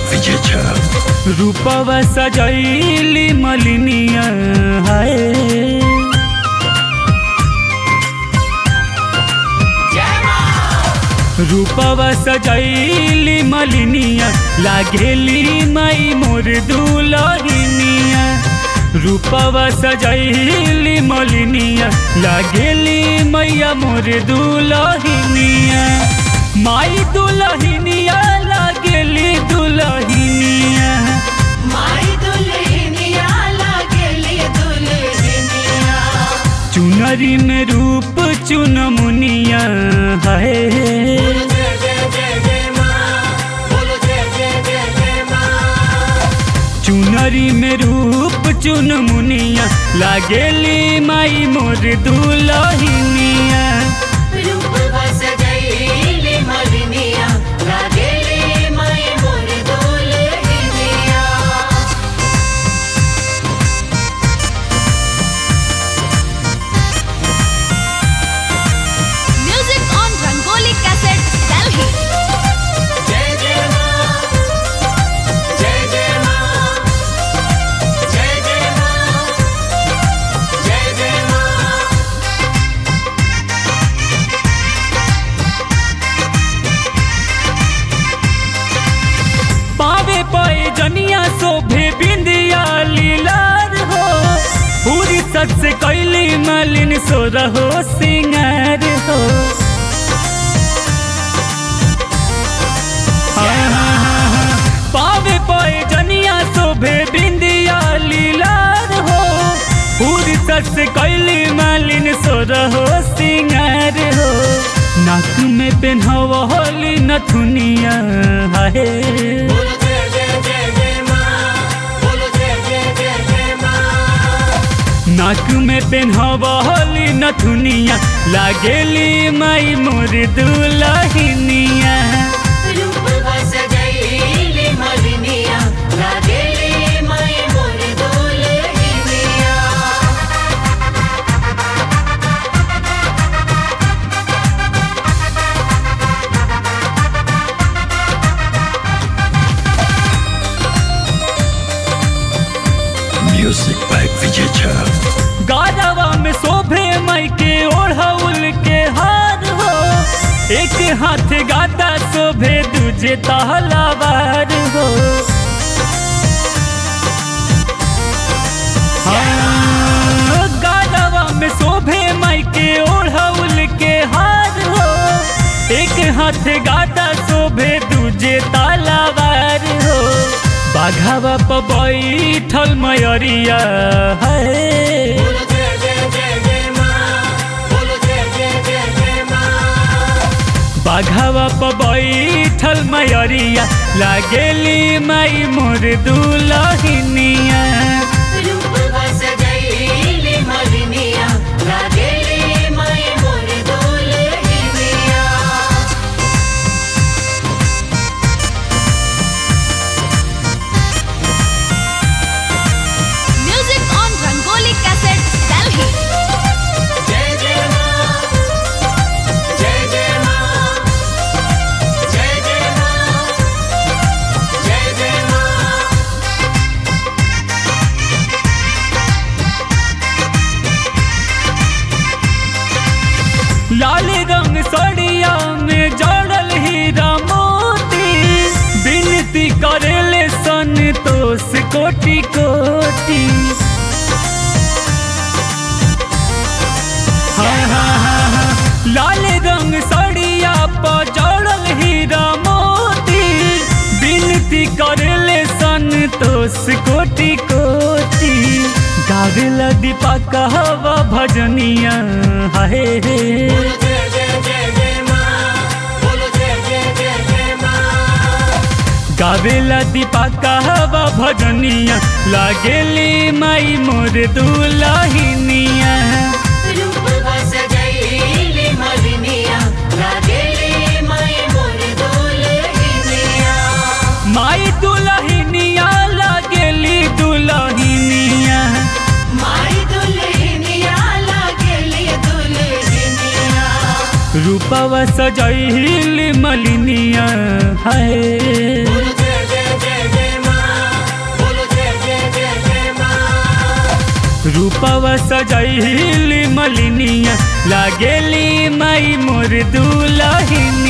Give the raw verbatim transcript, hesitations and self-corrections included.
विजय झा। रूपवा सजैली मलिनिया हाय, रूपवा सजैली मलिनिया लागेली माई मोर दुलहिनिया। रूपवा सजैली मलिनिया लागेली मैया मोर दुलहिनिया। माई दुलहिनिया लागेली दुलहिनिया, माई दुल्हनिया लागेली दुल्हनिया। चुनरी में रूप चुन मुनिया है। बोलो जय जय जय जय माँ, बोलो जय जय जय जय माँ। चुनरी में रूप चुन मुनिया लागेली माई मोर दुलहिनिया। रूपवा सजैली मलिनिया लागेली माई मोर दुल्हनिया। Music on Rangoli Cassette, Delhi. जय जय माँ, जय जय माँ, जय जय माँ, जय जय माँ। पावे पाए जनिया शोभे बिंदिया लीलार हो। पूरी सच से कैली मलिन सो रहो सिंगार हो। हाँ, हाँ, हाँ, हाँ। पावे पाए जनिया शोभे बिंदिया लीलार हो। पूरी सच से कैली मलिन सो रहो सिंगार हो। नाक में पेन्हवली नथुनिया है। बोलो जय जय जय जय माँ, बोलो जय जय जय जय माँ। नाक में पेन्हवली नथुनिया लागेली माई मोर दुलहिनिया। रूपवा सजैली मलिनिया लागेली माई मोर दुल्हनिया। Music by Vijay Jha. गारवा में शोभे माई के ओढ़ौल के हार हो। एक हाथ गाता शोभे दूजे तहलावार हो। हाँ, गारवा में शोभे माई के ओढ़ौल के हार हो। एक हाथ गाता शोभे दूजे तलवार हो। बाघावा पर बैठल मयरिया है। बोलो जय जय जय जय माँ, बोलो जय जय जय जय माँ। बाघावा पर बैठल मयरिया लागेली माई मोर दुलहिनिया। रूपवा सजैली मलिनिया लागेली माई मोर दुल्हनिया। Music on Rangoli Cassette, Delhi. जय जय माँ, जय जय माँ, जय जय माँ, जय जय माँ। लाल रंग सड़िया में जड़ल हीरा मोती। विनती करेले संतोष कोटि कोटि। हाँ, हाँ, हाँ, हाँ। लाल रंग सड़िया पर जड़ल हीरा मोती। विनती करेले संतोष कोटि कोटि। गावेला दीपा कहवा भजनिया है। बोलो जय जय जय जय माँ, बोलो जय जय जय जय माँ। गावेला दीपा कहवा भजनिया लागेली माई मोर दुलहिनिया। रूपवा सजैली मलिनिया लागेली माई मोर दुल्हनिया। माई दुलहिनिया लागेली दुलहिनिया। माई दुल्हनिया लागेली दुल्हनिया। रूपवा सजैली मलिनिया है। बोलो जय जय जय रूपवा सजैली मलिनिया लागेली माई मोर दुलहिन